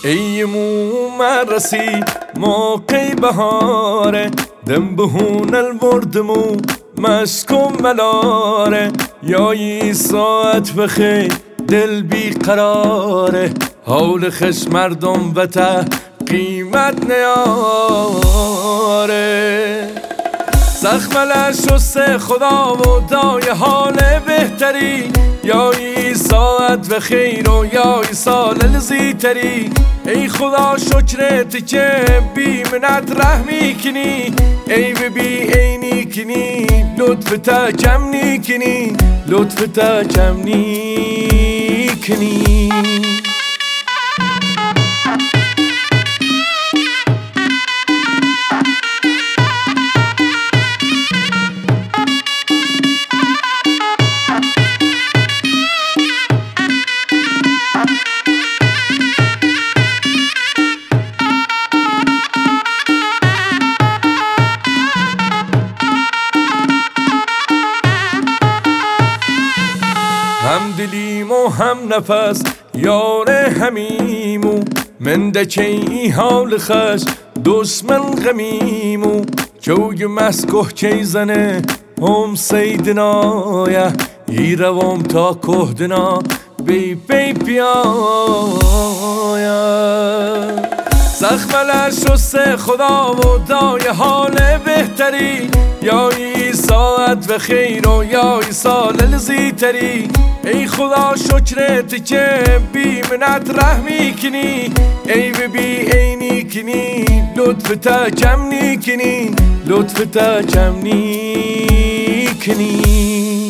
ای مومن رسی موقع بهاره دم بهون الوردمو مسکن ملاره یا ساعت بخیر دل بی قراره حول خش مردم و ته قیمت نیاره زخم لشسته خدا و دای حال بهتری یا ساعت و خیر و یا سال لزیتری ای خدا شکرت که بی منت رحمی کنی ای بی عینی کنی لطف تا کم نی کنی لطف تا کم نی کنی هم دلیم و هم نفس یار همیمو من دکی حال خش دشمن غمیمو جوی مسکوه چی زنه هم سیدنایه ای روام تا کهدنا بی پیایا زخم لشسته خدا و دای حال بهتری یا ساعت و خیر و یا سال لزیتری ای خدا شکرت که بی منت رحمی کنی ای بی عینی کنی لطف تا کم نی کنی لطف تا کم نی کنی